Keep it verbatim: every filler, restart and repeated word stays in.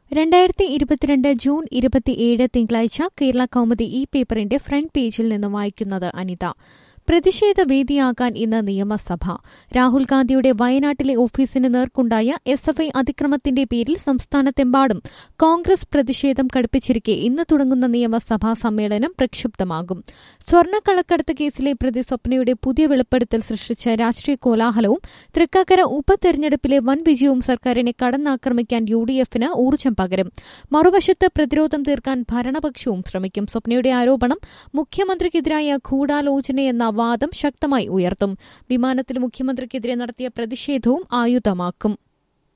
രണ്ടായിരത്തി ഇരുപത്തിരണ്ട് ജൂൺ ഇരുപത്തിയേഴ് തിങ്കളാഴ്ച കേരള കൗമുദി ഈ പേപ്പറിന്റെ ഫ്രണ്ട് പേജിൽ നിന്ന് വായിക്കുന്നത് അനിത. പ്രതിഷേധ വേദിയാകാൻ ഇന്ന് നിയമസഭ. രാഹുൽ ഗാന്ധിയുടെ വയനാട്ടിലെ ഓഫീസിന് നേർക്കുണ്ടായ എസ് എഫ് ഐ അതിക്രമത്തിന്റെ പേരിൽ സംസ്ഥാനത്തെമ്പാടും കോൺഗ്രസ് പ്രതിഷേധം കടുപ്പിച്ചിരിക്കെ ഇന്ന് തുടങ്ങുന്ന നിയമസഭാ സമ്മേളനം പ്രക്ഷുബ്ധമാകും. സ്വർണ്ണക്കള്ളക്കടത്ത് കേസിലെ പ്രതി സ്വപ്നയുടെ പുതിയ വെളിപ്പെടുത്തൽ സൃഷ്ടിച്ച രാഷ്ട്രീയ കോലാഹലവും തൃക്കാക്കര ഉപതെരഞ്ഞെടുപ്പിലെ വൻ വിജയവും സർക്കാരിനെ കടന്നാക്രമിക്കാൻ യു ഡി എഫിന് ഊർജ്ജം പകരും. മറുവശത്ത് പ്രതിരോധം തീർക്കാൻ ഭരണപക്ഷവും ശ്രമിക്കും. സ്വപ്നയുടെ ആരോപണം മുഖ്യമന്ത്രിക്കെതിരായ ഗൂഢാലോചനയെന്ന വാദം ശക്തമായി ഉയർത്തും. വിമാനത്തിൽ മുഖ്യമന്ത്രിക്കെതിരെ നടത്തിയ പ്രതിഷേധവും ആയുധമാക്കും.